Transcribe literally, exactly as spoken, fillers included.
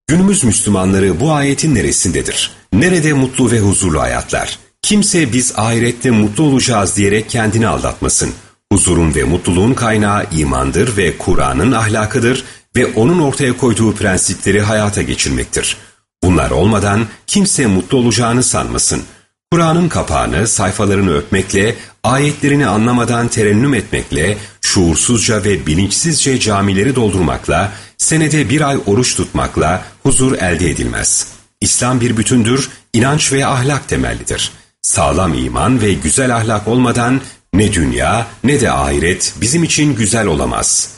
Günümüz Müslümanları bu ayetin neresindedir? Nerede mutlu ve huzurlu hayatlar? Kimse biz ahirette mutlu olacağız diyerek kendini aldatmasın. Huzurun ve mutluluğun kaynağı imandır ve Kur'an'ın ahlakıdır ve onun ortaya koyduğu prensipleri hayata geçirmektir. Bunlar olmadan kimse mutlu olacağını sanmasın. Kur'an'ın kapağını, sayfalarını öpmekle, ayetlerini anlamadan terennüm etmekle, şuursuzca ve bilinçsizce camileri doldurmakla, senede bir ay oruç tutmakla huzur elde edilmez. İslam bir bütündür, inanç ve ahlak temellidir. Sağlam iman ve güzel ahlak olmadan ne dünya ne de ahiret bizim için güzel olamaz.